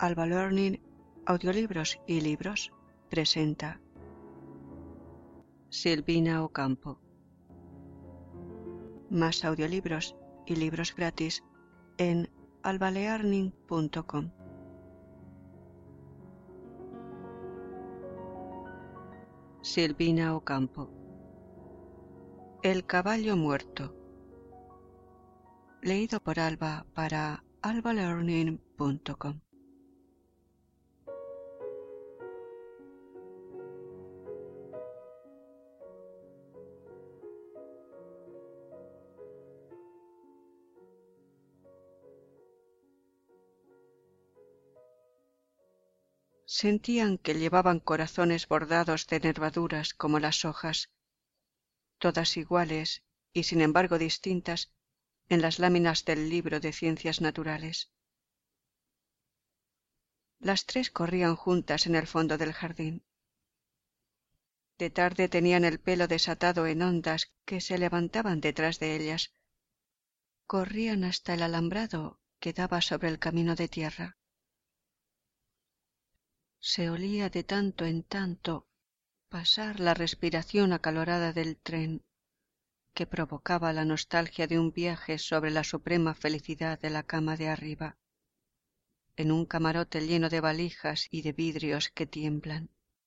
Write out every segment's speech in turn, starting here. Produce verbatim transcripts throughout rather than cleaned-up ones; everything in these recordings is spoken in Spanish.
Alba Learning, Audiolibros y Libros presenta Silvina Ocampo. Más audiolibros y libros gratis en albalearning punto com. Silvina Ocampo. El caballo muerto. Leído por Alba para albalearning punto com. Sentían que llevaban corazones bordados de nervaduras como las hojas, todas iguales y sin embargo distintas en las láminas del libro de ciencias naturales. Las tres corrían juntas en el fondo del jardín. De tarde tenían el pelo desatado en ondas que se levantaban detrás de ellas. Corrían hasta el alambrado que daba sobre el camino de tierra. Se olía de tanto en tanto pasar la respiración acalorada del tren que provocaba la nostalgia de un viaje sobre la suprema felicidad de la cama de arriba, en un camarote lleno de valijas y de vidrios que tiemblan.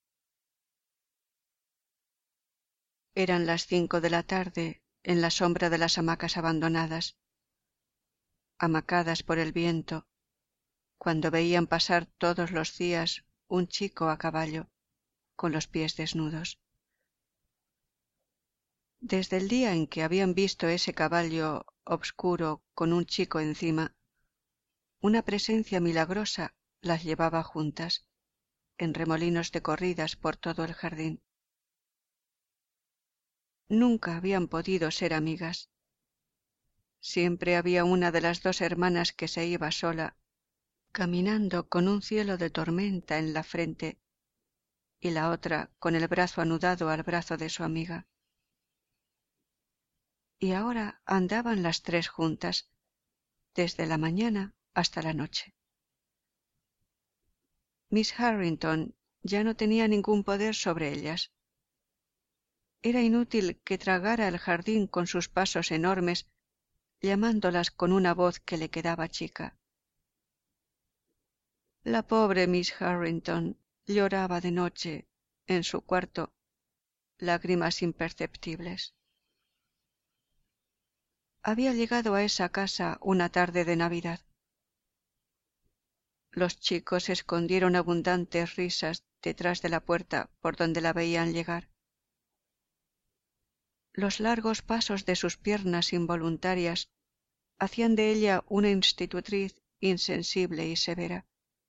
Eran las cinco de la tarde en la sombra de las hamacas abandonadas, amacadas por el viento, cuando veían pasar todos los días un chico a caballo, con los pies desnudos. Desde el día en que habían visto ese caballo obscuro con un chico encima, una presencia milagrosa las llevaba juntas, en remolinos de corridas por todo el jardín. Nunca habían podido ser amigas. Siempre había una de las dos hermanas que se iba sola, caminando con un cielo de tormenta en la frente, y la otra con el brazo anudado al brazo de su amiga. Y ahora andaban las tres juntas, desde la mañana hasta la noche. Miss Harrington ya no tenía ningún poder sobre ellas. Era inútil que tragara el jardín con sus pasos enormes, llamándolas con una voz que le quedaba chica. La pobre Miss Harrington lloraba de noche en su cuarto, lágrimas imperceptibles. Había llegado a esa casa una tarde de Navidad. Los chicos escondieron abundantes risas detrás de la puerta por donde la veían llegar. Los largos pasos de sus piernas involuntarias hacían de ella una institutriz insensible y severa.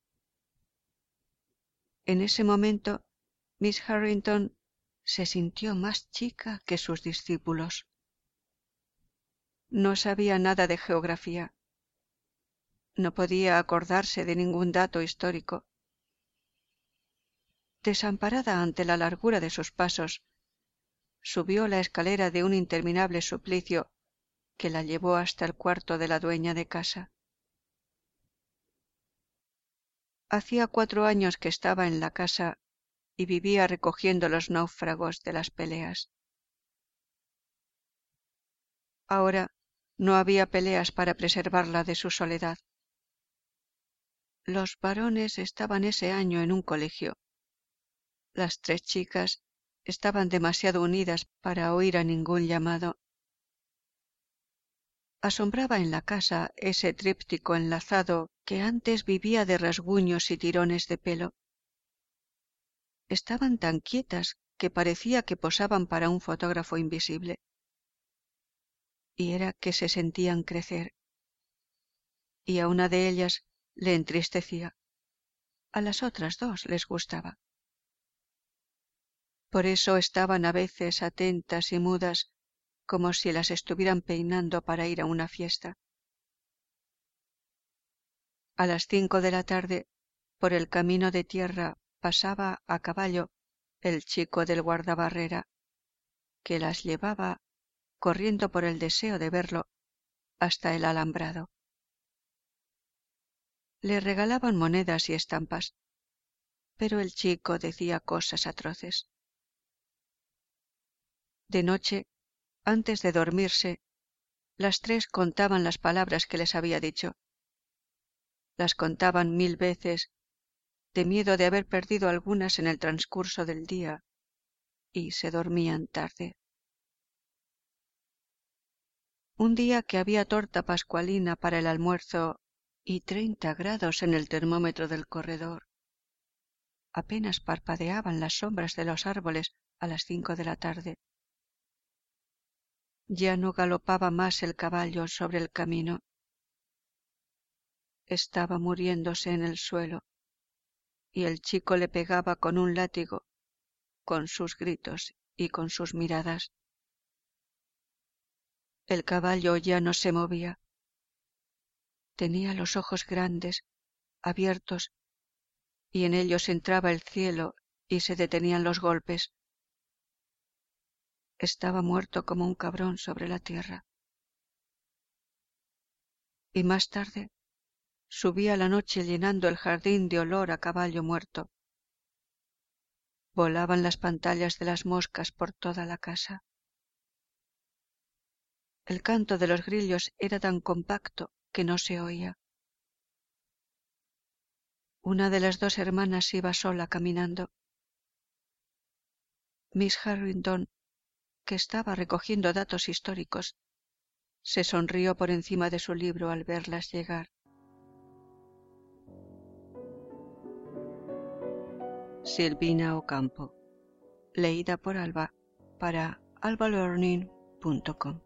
En ese momento, Miss Harrington se sintió más chica que sus discípulos. No sabía nada de geografía. No podía acordarse de ningún dato histórico. Desamparada ante la largura de sus pasos, subió la escalera de un interminable suplicio que la llevó hasta el cuarto de la dueña de casa. Hacía cuatro años que estaba en la casa y vivía recogiendo los náufragos de las peleas. Ahora no había peleas para preservarla de su soledad. Los varones estaban ese año en un colegio. Las tres chicas estaban demasiado unidas para oír a ningún llamado. Asombraba en la casa ese tríptico enlazado que antes vivía de rasguños y tirones de pelo. Estaban tan quietas que parecía que posaban para un fotógrafo invisible. Y era que se sentían crecer. Y a una de ellas le entristecía. A las otras dos les gustaba. Por eso estaban a veces atentas y mudas, como si las estuvieran peinando para ir a una fiesta. A las cinco de la tarde, por el camino de tierra, pasaba a caballo el chico del guardabarrera, que las llevaba, corriendo por el deseo de verlo, hasta el alambrado. Le regalaban monedas y estampas, pero el chico decía cosas atroces. De noche, antes de dormirse, las tres contaban las palabras que les había dicho. Las contaban mil veces, de miedo de haber perdido algunas en el transcurso del día, y se dormían tarde. Un día que había torta pascualina para el almuerzo y treinta grados en el termómetro del corredor, apenas parpadeaban las sombras de los árboles a las cinco de la tarde. Ya no galopaba más el caballo sobre el camino. Estaba muriéndose en el suelo, y el chico le pegaba con un látigo, con sus gritos y con sus miradas. El caballo ya no se movía. Tenía los ojos grandes, abiertos, y en ellos entraba el cielo y se detenían los golpes. Estaba muerto como un cabrón sobre la tierra. Y más tarde subía la noche llenando el jardín de olor a caballo muerto. Volaban las pantallas de las moscas por toda la casa. El canto de los grillos era tan compacto que no se oía. Una de las dos hermanas iba sola caminando. Miss Harrington, que estaba recogiendo datos históricos, se sonrió por encima de su libro al verlas llegar. Silvina Ocampo, leída por Alba para alba learning punto com.